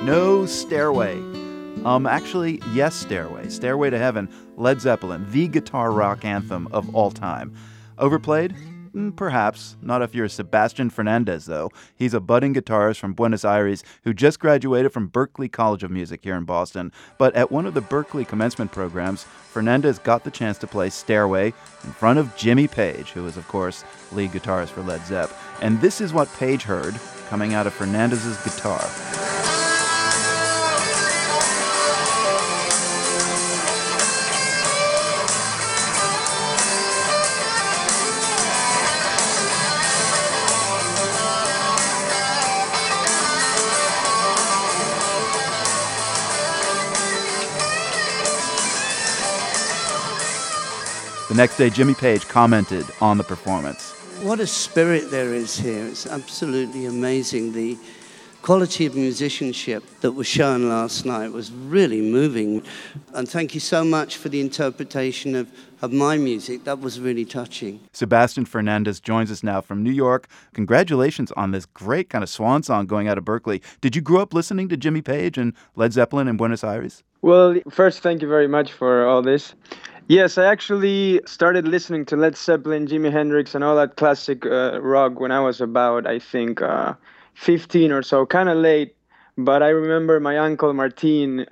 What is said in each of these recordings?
No Stairway. Actually, yes, Stairway. Stairway to Heaven, Led Zeppelin, the guitar rock anthem of all time. Overplayed? Perhaps. Not if you're Sebastian Fernandez, though. He's a budding guitarist from Buenos Aires who just graduated from Berklee College of Music here in Boston. But at one of the Berklee commencement programs, Fernandez got the chance to play Stairway in front of Jimmy Page, who is, of course, lead guitarist for Led Zepp. And this is what Page heard coming out of Fernandez's guitar. The next day, Jimmy Page commented on the performance. What a spirit there is here. It's absolutely amazing. The quality of musicianship that was shown last night was really moving. And thank you so much for the interpretation of my music. That was really touching. Sebastian Fernandez joins us now from New York. Congratulations on this great kind of swan song going out of Berklee. Did you grow up listening to Jimmy Page and Led Zeppelin in Buenos Aires? Well, first, thank you very much for all this. Yes, I actually started listening to Led Zeppelin, Jimi Hendrix, and all that classic rock when I was about, I think, 15 or so, kind of late. But I remember my uncle Martin,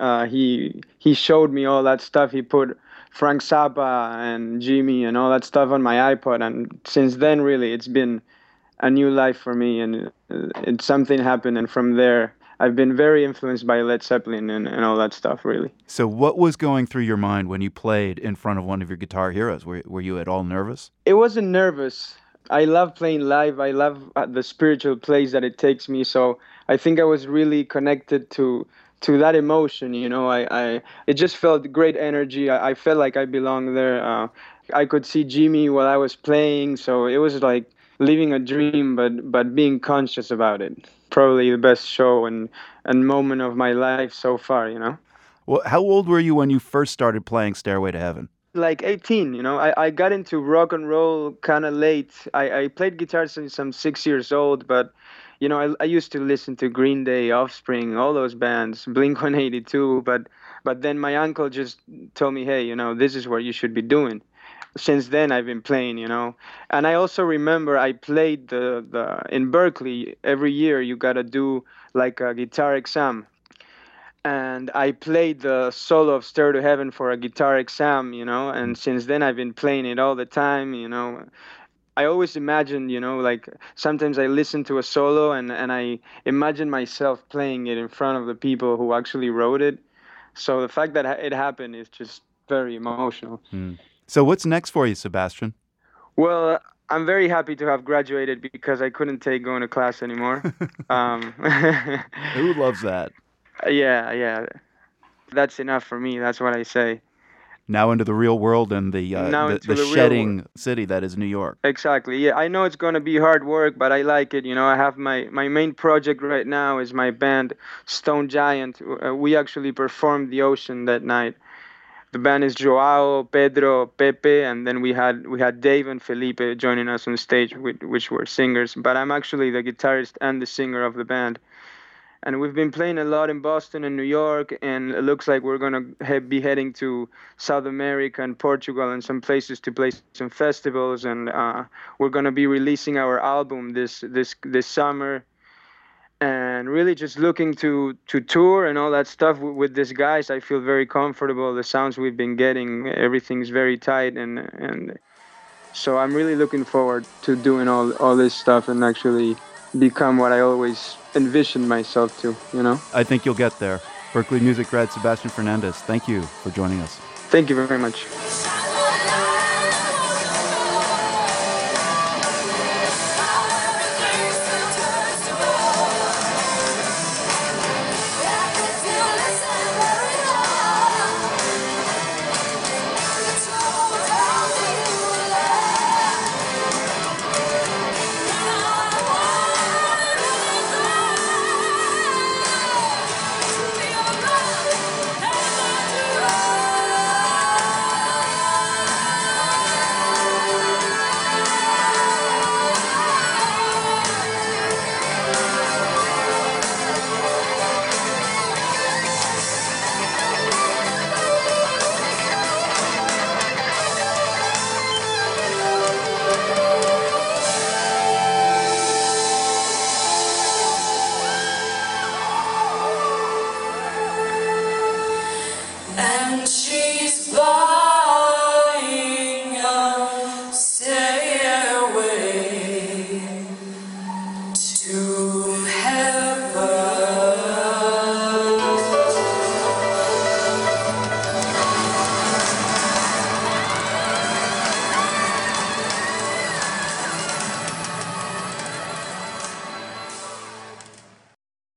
he showed me all that stuff. He put Frank Zappa and Jimmy and all that stuff on my iPod. And since then, really, it's been a new life for me. And something happened. And from there, I've been very influenced by Led Zeppelin and all that stuff, really. So what was going through your mind when you played in front of one of your guitar heroes? Were you at all nervous? It wasn't nervous. I love playing live. I love the spiritual place that it takes me. So I think I was really connected to that emotion. You know, it just felt great energy. I felt like I belonged there. I could see Jimmy while I was playing. So it was like living a dream, but being conscious about it. Probably the best show and moment of my life so far, you know. Well, how old were you when you first started playing Stairway to Heaven? Like 18, you know. I got into rock and roll kind of late. I played guitar since I'm 6 years old, but, you know, I used to listen to Green Day, Offspring, all those bands, Blink-182, but then my uncle just told me, hey, you know, this is what you should be doing. Since then, I've been playing, you know. And I also remember I played in Berklee, every year you got to do like a guitar exam. And I played the solo of Stairway to Heaven for a guitar exam, you know. And since then, I've been playing it all the time, you know. I always imagined, you know, like sometimes I listen to a solo and I imagine myself playing it in front of the people who actually wrote it. So the fact that it happened is just very emotional. So what's next for you, Sebastian? Well, I'm very happy to have graduated because I couldn't take going to class anymore. Who loves that? Yeah. That's enough for me. That's what I say. Now into the real world and the shedding city that is New York. Exactly. Yeah, I know it's going to be hard work, but I like it. You know, I have my main project right now is my band, Stone Giant. We actually performed The Ocean that night. The band is Joao, Pedro, Pepe, and then we had Dave and Felipe joining us on stage, which were singers. But I'm actually the guitarist and the singer of the band. And we've been playing a lot in Boston and New York, and it looks like we're going to be heading to South America and Portugal and some places to play some festivals. And we're going to be releasing our album this summer. And really just looking to tour and all that stuff with these guys. I feel very comfortable. The sounds we've been getting, everything's very tight. And so I'm really looking forward to doing all this stuff and actually become what I always envisioned myself to, you know? I think you'll get there. Berklee music grad Sebastian Fernandez, thank you for joining us. Thank you very much.